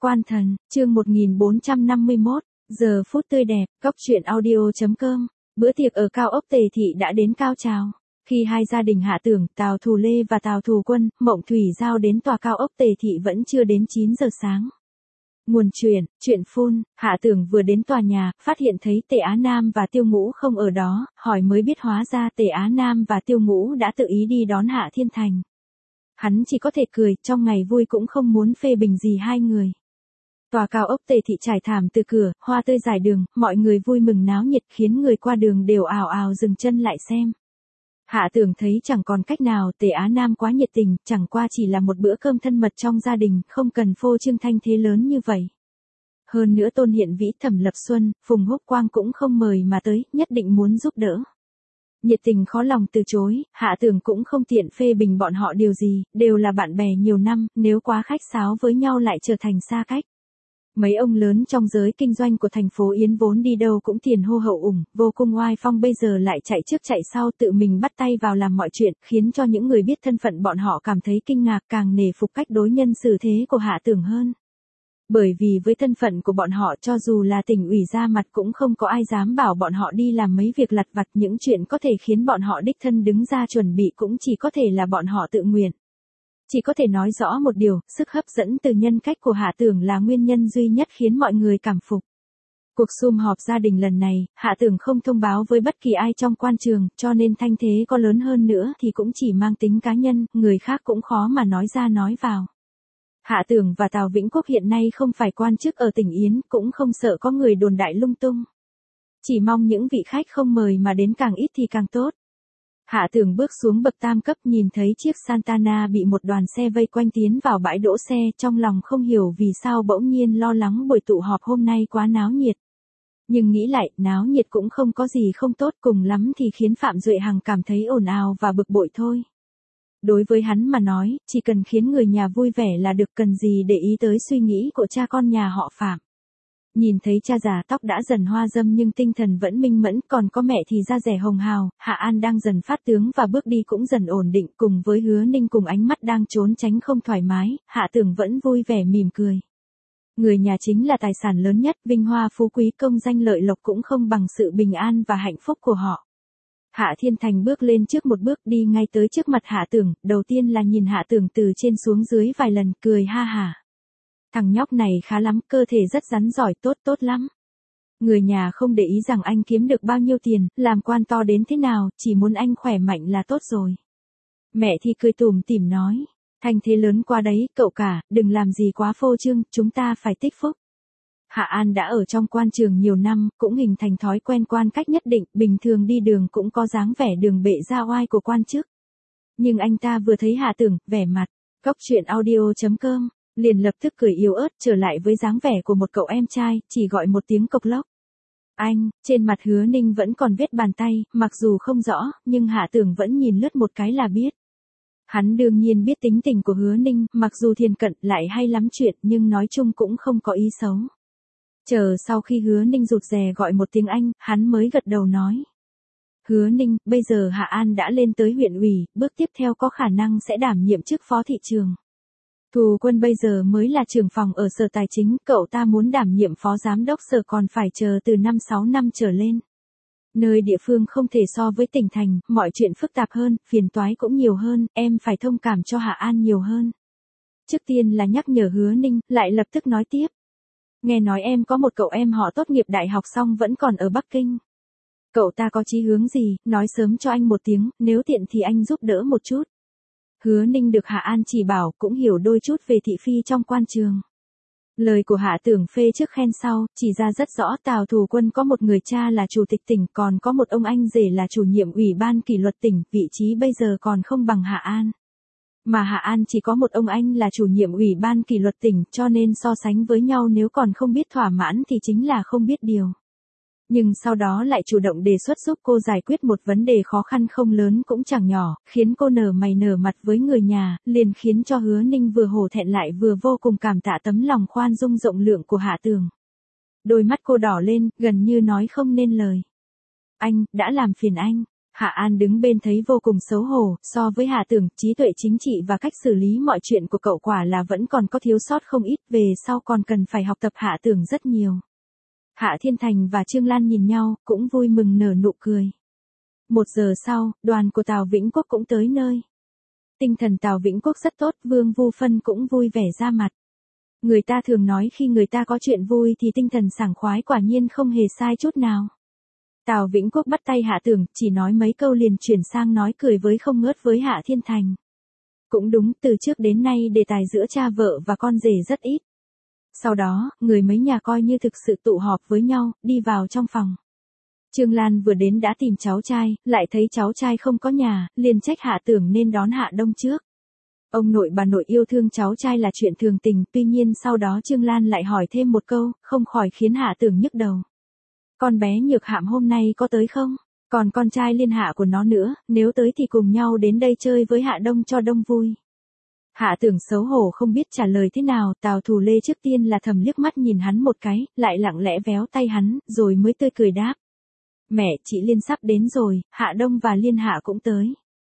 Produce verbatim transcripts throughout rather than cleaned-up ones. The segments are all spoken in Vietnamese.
Quan Thần, chương một nghìn bốn trăm năm mươi mốt, giờ phút tươi đẹp, góc truyện audio.com, bữa tiệc ở cao ốc Tề Thị đã đến cao trào. Khi hai gia đình Hạ Tưởng, Tào Thù Lê và Tào Thù Quân, Mộng Thủy Giao đến tòa cao ốc Tề Thị vẫn chưa đến chín giờ sáng. Nguồn truyện, truyện phun, Hạ Tưởng vừa đến tòa nhà, phát hiện thấy Tề Á Nam và Tiêu Ngũ không ở đó, hỏi mới biết hóa ra Tề Á Nam và Tiêu Ngũ đã tự ý đi đón Hạ Thiên Thành. Hắn chỉ có thể cười, trong ngày vui cũng không muốn phê bình gì hai người. Tòa cao ốc Tề Thị trải thảm từ cửa, hoa tươi rải đường, mọi người vui mừng náo nhiệt khiến người qua đường đều ào ào dừng chân lại xem. Hạ Tưởng thấy chẳng còn cách nào, Tề Á Nam quá nhiệt tình, chẳng qua chỉ là một bữa cơm thân mật trong gia đình, không cần phô trương thanh thế lớn như vậy. Hơn nữa Tôn Hiện Vĩ, Thẩm Lập Xuân, Phùng Húc Quang cũng không mời mà tới, nhất định muốn giúp đỡ. Nhiệt tình khó lòng từ chối, Hạ Tưởng cũng không tiện phê bình bọn họ điều gì, đều là bạn bè nhiều năm, nếu quá khách sáo với nhau lại trở thành xa cách. Mấy ông lớn trong giới kinh doanh của thành phố Yến vốn đi đâu cũng tiền hô hậu ủng, vô cùng oai phong, bây giờ lại chạy trước chạy sau tự mình bắt tay vào làm mọi chuyện, khiến cho những người biết thân phận bọn họ cảm thấy kinh ngạc, càng nể phục cách đối nhân xử thế của Hạ Tưởng hơn. Bởi vì với thân phận của bọn họ, cho dù là tỉnh ủy ra mặt cũng không có ai dám bảo bọn họ đi làm mấy việc lặt vặt, những chuyện có thể khiến bọn họ đích thân đứng ra chuẩn bị cũng chỉ có thể là bọn họ tự nguyện. Chỉ có thể nói rõ một điều, sức hấp dẫn từ nhân cách của Hạ Tưởng là nguyên nhân duy nhất khiến mọi người cảm phục. Cuộc sum họp gia đình lần này, Hạ Tưởng không thông báo với bất kỳ ai trong quan trường, cho nên thanh thế có lớn hơn nữa thì cũng chỉ mang tính cá nhân, người khác cũng khó mà nói ra nói vào. Hạ Tưởng và Tào Vĩnh Quốc hiện nay không phải quan chức ở tỉnh Yến, cũng không sợ có người đồn đại lung tung. Chỉ mong những vị khách không mời mà đến càng ít thì càng tốt. Hạ Tưởng bước xuống bậc tam cấp, nhìn thấy chiếc Santana bị một đoàn xe vây quanh tiến vào bãi đỗ xe, trong lòng không hiểu vì sao bỗng nhiên lo lắng buổi tụ họp hôm nay quá náo nhiệt. Nhưng nghĩ lại, náo nhiệt cũng không có gì không tốt, cùng lắm thì khiến Phạm Duệ Hằng cảm thấy ồn ào và bực bội thôi. Đối với hắn mà nói, chỉ cần khiến người nhà vui vẻ là được, cần gì để ý tới suy nghĩ của cha con nhà họ Phạm. Nhìn thấy cha già tóc đã dần hoa râm nhưng tinh thần vẫn minh mẫn, còn có mẹ thì da dẻ hồng hào, Hạ An đang dần phát tướng và bước đi cũng dần ổn định, cùng với Hứa Ninh cùng ánh mắt đang trốn tránh không thoải mái, Hạ Tưởng vẫn vui vẻ mỉm cười. Người nhà chính là tài sản lớn nhất, vinh hoa phú quý công danh lợi lộc cũng không bằng sự bình an và hạnh phúc của họ. Hạ Thiên Thành bước lên trước một bước, đi ngay tới trước mặt Hạ Tưởng, đầu tiên là nhìn Hạ Tưởng từ trên xuống dưới vài lần, cười ha hả. Thằng nhóc này khá lắm, cơ thể rất rắn giỏi, tốt tốt lắm. Người nhà không để ý rằng anh kiếm được bao nhiêu tiền, làm quan to đến thế nào, chỉ muốn anh khỏe mạnh là tốt rồi. Mẹ thì cười tủm tỉm nói, thành thế lớn quá đấy, cậu cả, đừng làm gì quá phô trương, chúng ta phải tích phúc. Hạ An đã ở trong quan trường nhiều năm, cũng hình thành thói quen quan cách nhất định, bình thường đi đường cũng có dáng vẻ đường bệ ra oai của quan chức. Nhưng anh ta vừa thấy Hạ Tưởng, vẻ mặt, góc truyện audio.com, liền lập tức cười yếu ớt, trở lại với dáng vẻ của một cậu em trai, chỉ gọi một tiếng cộc lốc. Anh, trên mặt Hứa Ninh vẫn còn vết bàn tay, mặc dù không rõ, nhưng Hạ Tưởng vẫn nhìn lướt một cái là biết. Hắn đương nhiên biết tính tình của Hứa Ninh, mặc dù thiền cận lại hay lắm chuyện nhưng nói chung cũng không có ý xấu. Chờ sau khi Hứa Ninh rụt rè gọi một tiếng anh, hắn mới gật đầu nói. Hứa Ninh, bây giờ Hạ An đã lên tới huyện ủy, bước tiếp theo có khả năng sẽ đảm nhiệm chức phó thị trường. Thù Quân bây giờ mới là trưởng phòng ở Sở Tài chính, cậu ta muốn đảm nhiệm phó giám đốc sở còn phải chờ từ năm sáu năm trở lên. Nơi địa phương không thể so với tỉnh thành, mọi chuyện phức tạp hơn, phiền toái cũng nhiều hơn, em phải thông cảm cho Hạ An nhiều hơn. Trước tiên là nhắc nhở Hứa Ninh, lại lập tức nói tiếp. Nghe nói em có một cậu em họ tốt nghiệp đại học xong vẫn còn ở Bắc Kinh. Cậu ta có chí hướng gì, nói sớm cho anh một tiếng, nếu tiện thì anh giúp đỡ một chút. Hứa Ninh được Hạ An chỉ bảo, cũng hiểu đôi chút về thị phi trong quan trường. Lời của Hạ Tưởng phê trước khen sau, chỉ ra rất rõ Tào Thù Quân có một người cha là chủ tịch tỉnh, còn có một ông anh rể là chủ nhiệm ủy ban kỷ luật tỉnh, vị trí bây giờ còn không bằng Hạ An. Mà Hạ An chỉ có một ông anh là chủ nhiệm ủy ban kỷ luật tỉnh, cho nên so sánh với nhau nếu còn không biết thỏa mãn thì chính là không biết điều. Nhưng sau đó lại chủ động đề xuất giúp cô giải quyết một vấn đề khó khăn không lớn cũng chẳng nhỏ, khiến cô nở mày nở mặt với người nhà, liền khiến cho Hứa Ninh vừa hổ thẹn lại vừa vô cùng cảm tạ tấm lòng khoan dung rộng lượng của Hạ Tưởng. Đôi mắt cô đỏ lên, gần như nói không nên lời. Anh, đã làm phiền anh. Hạ An đứng bên thấy vô cùng xấu hổ, so với Hạ Tưởng, trí tuệ chính trị và cách xử lý mọi chuyện của cậu quả là vẫn còn có thiếu sót không ít, về sau còn cần phải học tập Hạ Tưởng rất nhiều. Hạ Thiên Thành và Trương Lan nhìn nhau, cũng vui mừng nở nụ cười. Một giờ sau, đoàn của Tào Vĩnh Quốc cũng tới nơi. Tinh thần Tào Vĩnh Quốc rất tốt, Vương Vu Phân cũng vui vẻ ra mặt. Người ta thường nói khi người ta có chuyện vui thì tinh thần sảng khoái, quả nhiên không hề sai chút nào. Tào Vĩnh Quốc bắt tay Hạ Tưởng, chỉ nói mấy câu liền chuyển sang nói cười với không ngớt với Hạ Thiên Thành. Cũng đúng, từ trước đến nay đề tài giữa cha vợ và con rể rất ít. Sau đó, người mấy nhà coi như thực sự tụ họp với nhau, đi vào trong phòng. Trương Lan vừa đến đã tìm cháu trai, lại thấy cháu trai không có nhà, liền trách Hạ Tưởng nên đón Hạ Đông trước. Ông nội bà nội yêu thương cháu trai là chuyện thường tình, tuy nhiên sau đó Trương Lan lại hỏi thêm một câu, không khỏi khiến Hạ Tưởng nhức đầu. Con bé Nhược Hạm hôm nay có tới không? Còn con trai Liên Hạ của nó nữa, nếu tới thì cùng nhau đến đây chơi với Hạ Đông cho đông vui. Hạ Tưởng xấu hổ không biết trả lời thế nào, Tào Thù Lê trước tiên là thầm liếc mắt nhìn hắn một cái, lại lặng lẽ véo tay hắn, rồi mới tươi cười đáp. Mẹ, chị Liên sắp đến rồi, Hạ Đông và Liên Hạ cũng tới.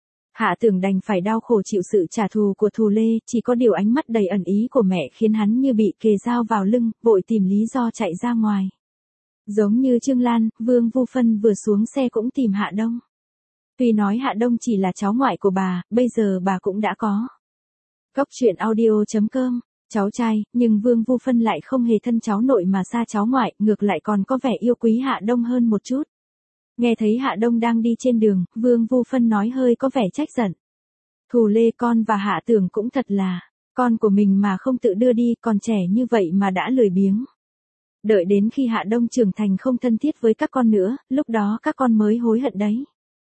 Hạ Tưởng đành phải đau khổ chịu sự trả thù của Thù Lê, chỉ có điều ánh mắt đầy ẩn ý của mẹ khiến hắn như bị kề dao vào lưng, vội tìm lý do chạy ra ngoài. Giống như Trương Lan, Vương Vu Phân vừa xuống xe cũng tìm Hạ Đông. Tuy nói Hạ Đông chỉ là cháu ngoại của bà, bây giờ bà cũng đã có. Cốc truyện audio chấm com, cháu trai, nhưng Vương Vu Phân lại không hề thân cháu nội mà xa cháu ngoại, ngược lại còn có vẻ yêu quý Hạ Đông hơn một chút. Nghe thấy Hạ Đông đang đi trên đường, Vương Vu Phân nói hơi có vẻ trách giận. Thù Lê, con và Hạ Tưởng cũng thật là, con của mình mà không tự đưa đi, còn trẻ như vậy mà đã lười biếng. Đợi đến khi Hạ Đông trưởng thành không thân thiết với các con nữa, lúc đó các con mới hối hận đấy.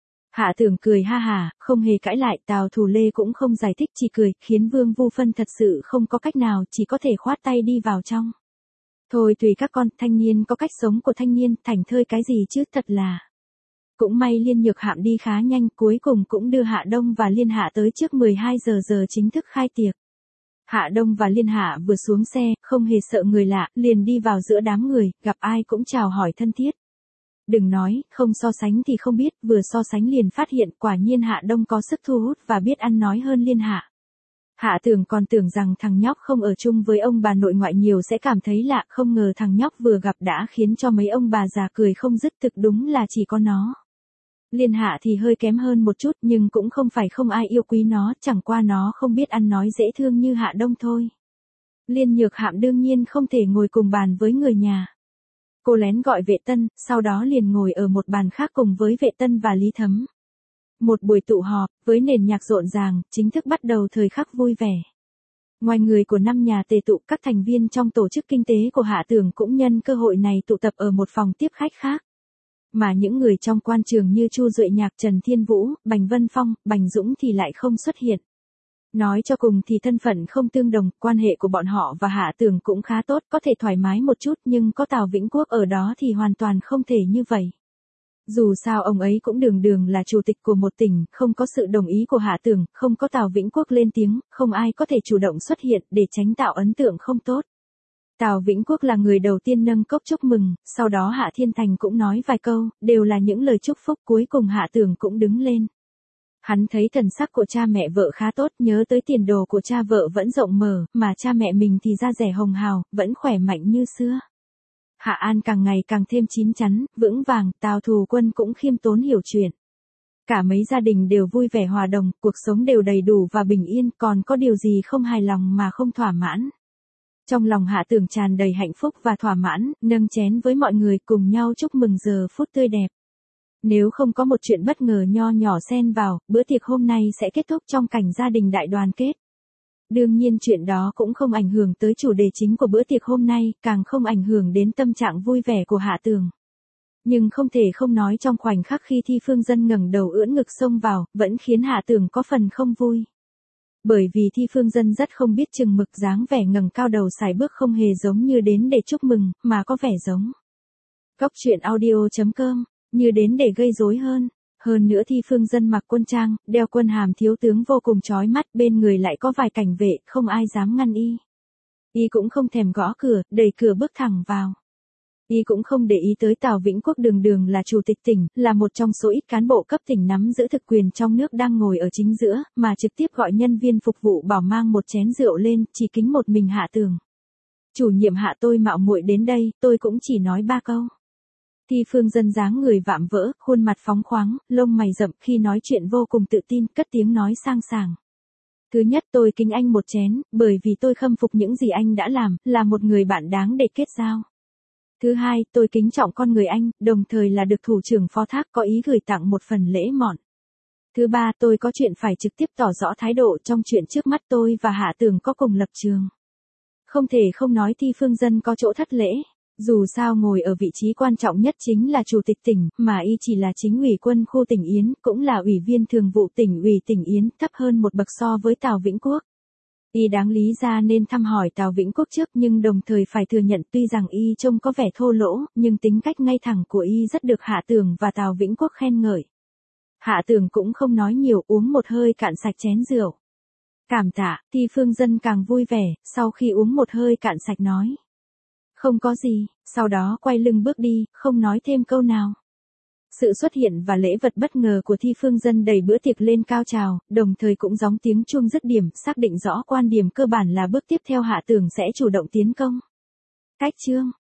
Hạ Tưởng cười ha hả, không hề cãi lại, Tào Thù Lê cũng không giải thích, chỉ cười, khiến Vương Vu Phân thật sự không có cách nào, chỉ có thể khoát tay đi vào trong. Thôi tùy các con, thanh niên có cách sống của thanh niên, thảnh thơi cái gì chứ, thật là. Cũng may Liên Nhược Hạm đi khá nhanh, cuối cùng cũng đưa Hạ Đông và Liên Hạ tới trước mười hai giờ giờ chính thức khai tiệc. Hạ Đông và Liên Hạ vừa xuống xe, không hề sợ người lạ, liền đi vào giữa đám người, gặp ai cũng chào hỏi thân thiết. Đừng nói, không so sánh thì không biết, vừa so sánh liền phát hiện quả nhiên Hạ Đông có sức thu hút và biết ăn nói hơn Liên Hạ. Hạ Tưởng còn tưởng rằng thằng nhóc không ở chung với ông bà nội ngoại nhiều sẽ cảm thấy lạ, không ngờ thằng nhóc vừa gặp đã khiến cho mấy ông bà già cười không dứt, thực đúng là chỉ có nó. Liên Hạ thì hơi kém hơn một chút nhưng cũng không phải không ai yêu quý nó, chẳng qua nó không biết ăn nói dễ thương như Hạ Đông thôi. Liên Nhược Hạm đương nhiên không thể ngồi cùng bàn với người nhà. Cô lén gọi Vệ Tân, sau đó liền ngồi ở một bàn khác cùng với Vệ Tân và Lý Thấm. Một buổi tụ họp, với nền nhạc rộn ràng, chính thức bắt đầu thời khắc vui vẻ. Ngoài người của năm nhà tề tụ, các thành viên trong tổ chức kinh tế của Hạ Tưởng cũng nhân cơ hội này tụ tập ở một phòng tiếp khách khác. Mà những người trong quan trường như Chu Duệ Nhạc, Trần Thiên Vũ, Bành Vân Phong, Bành Dũng thì lại không xuất hiện. Nói cho cùng thì thân phận không tương đồng, quan hệ của bọn họ và Hạ Tưởng cũng khá tốt, có thể thoải mái một chút, nhưng có Tào Vĩnh Quốc ở đó thì hoàn toàn không thể như vậy. Dù sao ông ấy cũng đường đường là chủ tịch của một tỉnh, không có sự đồng ý của Hạ Tưởng, không có Tào Vĩnh Quốc lên tiếng, không ai có thể chủ động xuất hiện để tránh tạo ấn tượng không tốt. Tào Vĩnh Quốc là người đầu tiên nâng cốc chúc mừng, sau đó Hạ Thiên Thành cũng nói vài câu, đều là những lời chúc phúc, cuối cùng Hạ Tưởng cũng đứng lên. Hắn thấy thần sắc của cha mẹ vợ khá tốt, nhớ tới tiền đồ của cha vợ vẫn rộng mở, mà cha mẹ mình thì da dẻ hồng hào, vẫn khỏe mạnh như xưa. Hạ An càng ngày càng thêm chín chắn, vững vàng, Tào Thù Quân cũng khiêm tốn hiểu chuyện. Cả mấy gia đình đều vui vẻ hòa đồng, cuộc sống đều đầy đủ và bình yên, còn có điều gì không hài lòng mà không thỏa mãn. Trong lòng Hạ Tưởng tràn đầy hạnh phúc và thỏa mãn, nâng chén với mọi người cùng nhau chúc mừng giờ phút tươi đẹp. Nếu không có một chuyện bất ngờ nho nhỏ xen vào, bữa tiệc hôm nay sẽ kết thúc trong cảnh gia đình đại đoàn kết. Đương nhiên chuyện đó cũng không ảnh hưởng tới chủ đề chính của bữa tiệc hôm nay, càng không ảnh hưởng đến tâm trạng vui vẻ của Hạ Tưởng. Nhưng không thể không nói trong khoảnh khắc khi Thi Phương Dân ngẩng đầu ưỡn ngực xông vào, vẫn khiến Hạ Tưởng có phần không vui. Bởi vì Thi Phương Dân rất không biết chừng mực, dáng vẻ ngẩng cao đầu sải bước không hề giống như đến để chúc mừng, mà có vẻ giống. Cốc truyện audio chấm com, như đến để gây rối hơn. Hơn nữa Thi Phương Dân mặc quân trang, đeo quân hàm thiếu tướng vô cùng chói mắt, bên người lại có vài cảnh vệ, không ai dám ngăn y. Y cũng không thèm gõ cửa, đẩy cửa bước thẳng vào. Y cũng không để ý tới Tào Vĩnh Quốc đường đường là chủ tịch tỉnh, là một trong số ít cán bộ cấp tỉnh nắm giữ thực quyền trong nước đang ngồi ở chính giữa, mà trực tiếp gọi nhân viên phục vụ bảo mang một chén rượu lên, chỉ kính một mình Hạ Tường. Chủ nhiệm Hạ, tôi mạo muội đến đây, tôi cũng chỉ nói ba câu. Thi Phương Dân dáng người vạm vỡ, khuôn mặt phóng khoáng, lông mày rậm, khi nói chuyện vô cùng tự tin, cất tiếng nói sang sảng. Thứ nhất, tôi kính anh một chén, bởi vì tôi khâm phục những gì anh đã làm, là một người bạn đáng để kết giao. Thứ hai, tôi kính trọng con người anh, đồng thời là được thủ trưởng phó thác có ý gửi tặng một phần lễ mọn. Thứ ba, tôi có chuyện phải trực tiếp tỏ rõ thái độ trong chuyện trước mắt, tôi và Hạ Tường có cùng lập trường. Không thể không nói Thi Phương Dân có chỗ thất lễ. Dù sao ngồi ở vị trí quan trọng nhất chính là chủ tịch tỉnh, mà y chỉ là chính ủy quân khu tỉnh Yến, cũng là ủy viên thường vụ tỉnh ủy tỉnh Yến, thấp hơn một bậc so với Tào Vĩnh Quốc. Y đáng lý ra nên thăm hỏi Tào Vĩnh Quốc trước, nhưng đồng thời phải thừa nhận tuy rằng y trông có vẻ thô lỗ, nhưng tính cách ngay thẳng của y rất được Hạ Tường và Tào Vĩnh Quốc khen ngợi. Hạ Tường cũng không nói nhiều, uống một hơi cạn sạch chén rượu. Cảm tạ. Thi Phương Dân càng vui vẻ, sau khi uống một hơi cạn sạch nói. Không có gì, sau đó quay lưng bước đi, không nói thêm câu nào. Sự xuất hiện và lễ vật bất ngờ của Thi Phương Dân đẩy bữa tiệc lên cao trào, đồng thời cũng gióng tiếng chuông dứt điểm, xác định rõ quan điểm cơ bản là bước tiếp theo Hạ Tường sẽ chủ động tiến công. Cách chương